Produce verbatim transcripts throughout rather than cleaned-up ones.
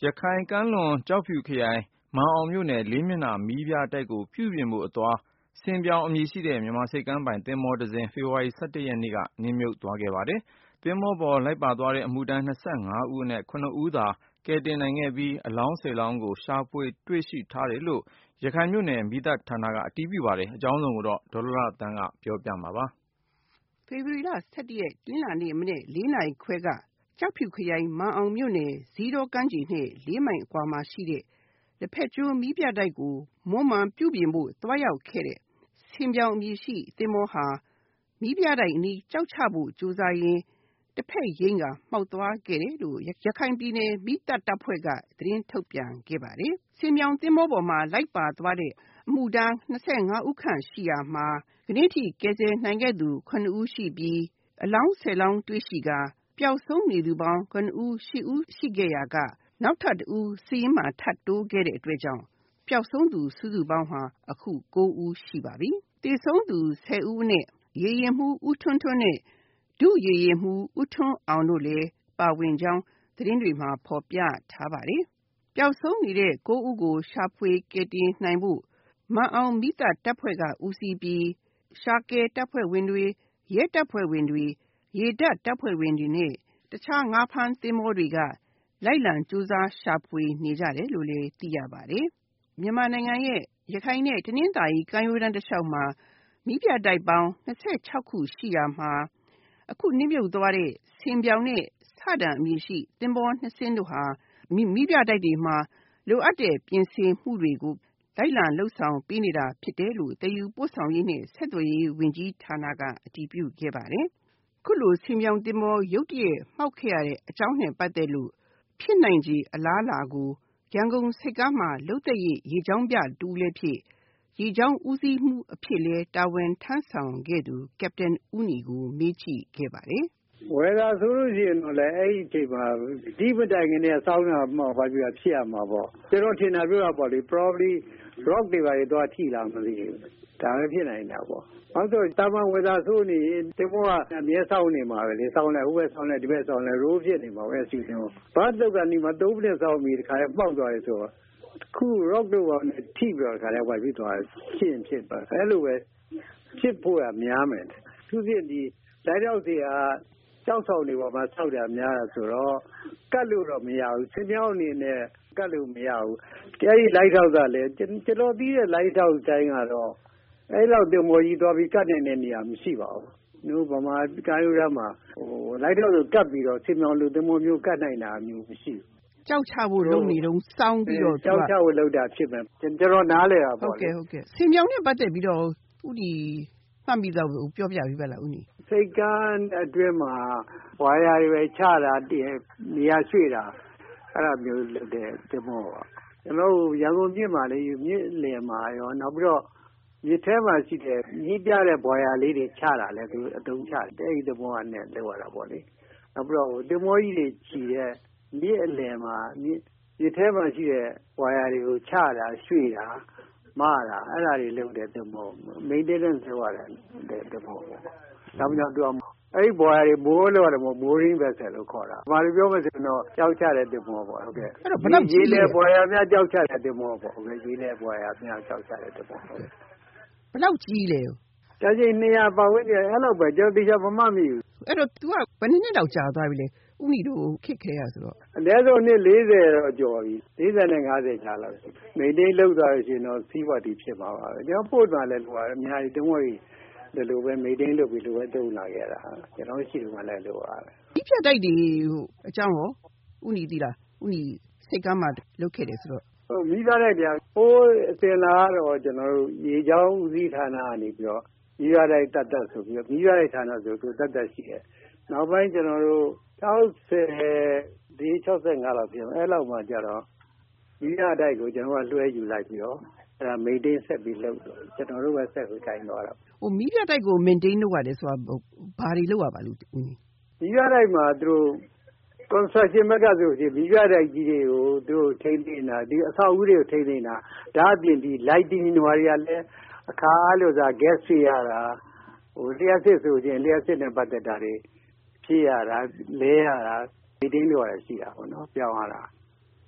ရခိုင်ကမ်းလွန်ကျောက်ဖြူခရိုင်မာန်အောင်မြို့နယ်လေးမျက်နှာမီးပြတိုက်ကိုပြုပြင်ဖို့အသွားဆင်ပြောင်အမည်ရှိတဲ့မြန်မာဆိပ်ကမ်းပိုင်သင်္ဘောတစ်စင်းဖေဖေါ်ဝါရီလ ၁၁ ရက်နေ့ကနစ်မြုပ်သွားခဲ့ပါတယ်။ သင်္ဘောပေါ်လိုက်ပါသွားတဲ့အမှုထမ်း ၂၅ ဦးအနက် ၇ ဦးသာကယ်တင်နိုင်ခဲ့ပြီး အလောင်း ၁၀ လောင်းကိုရှာဖွေတွေ့ရှိထားတယ်လို့ ရခိုင်မြို့နယ်မီးသတ်ဌာနကအတည်ပြုပါတယ်။ အကြောင်းစုံကိုဒေါ်လှလှသန်းကပြောပြမှာပါ။ ဖေဖေါ်ဝါရီလ ၁၁ ရက် တနင်္လာနေ့မနက် လေးနာရီခွဲကကျောက်ဖြူခရိုင်မာန်အောင်မြို့နယ်ဇီးတောကမ်းခြေနဲ့လေးမိုင်အကွာမှာရှိတဲ့လက်ဖက်ကျွန်းမီးပြတိုက်ကိုမွမ်းမံပြုပြင်ဖို့သွားရောက်ခဲ့တဲ့ဆင်ပြောင်အမည်ရှိသင်္ဘောဟာမီးပြတိုက်အနီးကျောက်ချဖို့ကြိုးစားရင်းတဖက်ယိမ်းကမှောက်သွားခဲ့တယ်လို့ ရခိုင်ပြည်နယ်မီးသတ်တပ်ဖွဲ့ကသတင်းထုတ်ပြန်ခဲ့ပါတယ်။ ဆင်ပြောင်သင်္ဘောပေါ်မှာလိုက်ပါသွားတဲ့အမှုထမ်း ၂၅ ဦးခန့်ရှိရာမှာ ဒီနေ့ထိကယ်ဆယ်နိုင်ခဲ့သူ ၇ ဦးရှိပြီး အလောင်း ၁၀ လောင်းတွေ့ရှိကာပျောက်ဆုံးနေသူပေါင်း ၇ ဦး ၈ ဦးရှိခဲ့ရာကနောက်ထပ်တဦးစာရင်းမှာထပ်တိုးခဲ့တဲ့အတွက်ကြောင့်ပျောက်ဆုံးသူစုစုပေါင်းဟာအခု ၉ ဦးရှိပါပြီ။ သေဆုံးသူ ၁၀ ဦးအနက် ရေယာဉ်မှူးဦးထွန်းထွန်းနဲ့ ဒုရေယာဉ်မှူးဦးထွန်းအောင်တို့လည်းပါဝင်ကြောင်းသတင်းတွေမှာဖော်ပြထားပါတယ်။ ပျောက်ဆုံးနေတဲ့ ၉ ဦးကိုရှာဖွေကယ်တင်နိုင်ဖို့မာန်အောင်မီးသတ်တပ်ဖွဲ့ကဦးစီးပြီး ရှာကယ်တပ်ဖွဲ့ဝင်တွေ၊ ရဲတပ်ဖွဲ့ဝင်တွေ၊ ရေတပ်တပ်ဖွဲ့ဝင်တွေနဲ့ တခြားငါးဖမ်းသင်္ဘောတွေကလိုက်လံကြိုးစားရှာဖွေနေကြတယ်လို့လည်းသိရပါတယ်။ မြန်မာနိုင်ငံရဲ့ရခိုင်နဲ့တနင်္သာရီကမ်းရိုးတန်းတလျှောက်မှာမီးပြတိုက်ပေါင်း ၂၆ ခုရှိရာမှာ အခုနစ်မြုပ်သွားတဲ့ဆင်ပြောင်နဲ့ဆဒံအမည်ရှိသင်္ဘော ၂ စင်းတို့ဟာ မီးပြတိုက်တွေမှာလိုအပ်တဲ့ပြင်ဆင်မှုတွေကိုလိုက်လံလုပ်ဆောင်ပေးနေတာဖြစ်တယ်လို့ သယ်ယူပို့ဆောင်ရေးနဲ့ဆက်သွယ်ရေးဝန်ကြီးဌာနကအတည်ပြုခဲ့ပါတယ်။ အခုလိုဆင်ပြောင်သင်္ဘောရုတ်တရက်မှောက်ခဲ့ရတဲ့အကြောင်းနဲ့ပတ်သက်လို့ဖြစ်နိုင်ခြေအလားအလာကိုရန်ကုန်ဆိပ်ကမ်းမှာလုပ်သက်ရရေကြောင်းပြတဦးလည်းဖြစ် ရေကြောင်းဦးစီးမှူးအဖြစ်လည်းတာဝန်ထမ်းဆောင်ခဲ့သူ Captain ဦးနီကိုမေးကြည့်ခဲ့ပါတယ်။ Weather ဆိုလို့ရှိရင်တော့လည်းအဲ့ဒီအချိန်မှာဒီမတိုင်ခင်နဲ့စောင်းတာမှဘာပြဖြစ်ရမှာပေါ့ကျွန်တော်ထင်တာပြောတာပေါ့လေ probably rock တွေပါသွားထိလားမသိဘူးဒါလည်းဖြစ်နိုင်တာပေါ့နောက်ဆိုတာမန် weather ဆိုနေတင်မောကအမြဲစောင်းနေမှာပဲလေစောင်းလိုက်ဟိုဘက်စောင်းလိုက်ဒီဘက်စောင်းလိုက် roll ဖြစ်နေမှာပဲအစီအစဉ်ဘာတုတ်ကနေမှသုံးမိနစ်စောင်းပြီးတခါလဲမှောက်သွားတယ်ဆိုတော့ခု rock တို့ကထိပြီးတော့တခါလဲဝိုက်ပြီးသွားဖြစ်ရင်ဖြစ်ပါအဲ့လိုပဲဖြစ်ဖို့ကများမယ်သူဖြစ်ဒီလိုက်တော့စီကကြောက်ဆောင်နေပေါ်မှာစောက်တာများတာဆိုတော့ကတ်လို့တော့မရဘူးဆင်းပြောင်းအနေနဲ့ကတ်လို့မရဘူးအဲ့ဒီလိုက်ထောက်ကလည်းကျွန်တော်သိတဲ့လိုက်ထောက်တိုင်းကတော့အဲ့လောက်တင်မော်ကြီးသွားပြီးကတ်နေတဲ့နေရာမရှိပါဘူးတို့ဗမာကားရိုးရမှာဟိုလိုက်ထောက်ဆိုကတ်ပြီးတော့ဆင်းပြောင်းလို့တင်မော်မျိုးကတ်နိုင်တာမျိုးမရှိဘူးကြောက်ချဖို့လုပ်နေတော့စောင်းပြီးတော့ကြောက်ချဖို့လုပ်တာဖြစ်မယ်ကျွန်တော်နားလဲတာပေါ့ဟုတ်ကဲ့ဟုတ်ကဲ့ဆင်ပြောင်နဲ့ပတ်သက်ပြီးတော့ဦးဒီမှတ်မိတော့ပြောပြပေးပါလားဦးနီစိတ်ကန်းအတွင်းမှာဝါယာတွေချတာနေရာရွှေ့တာအဲ့လိုမျိုးလုပ်တဲ့တင်မောပါကျွန်တော်ရန်ကုန်မြစ်မှာလေမြစ်လယ်မှာရောနောက်ပြီးတော့မြစ်ထဲမှာရှိတဲ့ကြီးပြတဲ့ဘွာယာလေးတွေချတာလဲသူအတုံးချတယ်အဲ့ဒီတင်မောကနဲ့လောက်ရတာပေါ့လေနောက်ပြီးတော့တင်မောကြီးတွေချီတဲ့မြစ်အလယ်မှာမြစ်မြစ်ထဲမှာရှိတဲ့ဘွာယာတွေကိုချတာရွှေ့တာမတာအဲ့ဒါတွေလုပ်တဲ့တင်မော maintenance လုပ်ရတယ်တင်မောပေါ့ဒါမှမဟုတ်တော့အဲ့ဒီဘွာယာတွေမိုးလို့ရတယ်မို့ mooring vessel လို့ခေါ်တာဘာလို့ပြောမစင်တော့ကြောက်ချတဲ့တင်မောပေါ့ဟုတ်ကဲ့အဲ့တော့ဘယ်လောက်ကြီးလဲဘွာယာများကြောက်ချတဲ့တင်မောပေါ့ဟုတ်ကဲ့ကြီးလဲဘွာယာများကြောက်ချတဲ့တင်မောဟုတ်ကဲ့ဘယ်လောက်ကြီးလဲဒါချင်းနေရာပတ်ဝန်းကျင်အဲ့လောက်ပဲကျွန်တော်တေချာမမှတ်မိဘူးအဲ့တော့ तू ကဘယ်နှစ်နှစ်တောင်ကြာသွားပြီလဲဦးနီတို့ခစ်ခဲရဆိုတော့အနည်းဆုံးနှစ်လေးဆယ်တော့ကျော်ပြီလေးဆယ်နဲ့ငါးဆယ်ကြာလောက်ရှိမိန်တိန်လောက်သွားလို့ရှိရင်တော့စီးပွားတီဖြစ်မှာပါပဲကျွန်တော်ပို့သွားလဲလို့အများကြီးတုံးဝရီဒီလိုပဲမိန်တိန်လုပ်ပြီးလိုပဲတုံးလာခဲ့တာကျွန်တော်ရှိတယ်မှလည်းလို့ရတယ်ဒီဖြတ်တိုက်တွေအကြောင်းရောဦးနီသိလားဦးနီစိတ်ကမ်းမှာလုပ်ခဲ့တယ်ဆိုတော့ဟုတ်မိသားတဲ့တရားဟိုးအစင်လာတော့ကျွန်တော်တို့ရေချောင်းဦးစီးဌာနကနေပြီးတော့မိသားတဲ့တတ်တတ်ဆိုပြီးတော့မိသားတဲ့ဌာနဆိုသူတတ်တတ်ရှိတယ်နောက်ပိုင်းကျွန်တော်တို့၆၀ဒီ၆၅လောက်ပြင်အဲ့လောက်မှကြတော့မိသားတဲ့ကိုကျွန်တော်ကလွှဲယူလိုက်ပြီးတော့အဲ့ဒါမိန်တိန်ဆက်ပြီးလုပ်တော့ကျွန်တော်တို့ပဲဆက်ကိုခြင်သွားတာဟိုမိသားတဲ့ကို maintain လုပ်ရတယ်ဆိုတာဘာတွေလုပ်ရပါလို့ဦးနီမိသားတဲ့မှာသူတို့ construction ဘက်ကဆိုရင်မိသားတဲ့ကြီးတွေကိုသူတို့ထိန်းသိမ်းတာဒီအဆောက်အဦတွေကိုထိန်းသိမ်းတာဒါအပြင်ဒီ lighting တွေတွေကလည်းအခါအားလို့သာ gas ဖြည့်ရတာဟိုလျှက်စစ်ဆိုရင်လျှက်စစ်နဲ့ပတ်သက်တာတွေဖြည့်ရတာလဲရတာဒီတင်းလိုရရှိတာပေါ့နော်ပြောင်းရတာ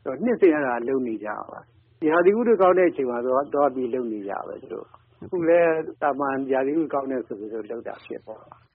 နှစ်စဉ်ရတာလုံနေကြပါရာသီဥတုကောင်းတဲ့အချိန်မှာတော့တော့ပြီးလုံနေကြပဲသူတို့အခုလဲတာမန်ရာသီဥတုကောင်းတဲ့ဆိုပြီးတော့လောက်တာဖြစ်ပေါ့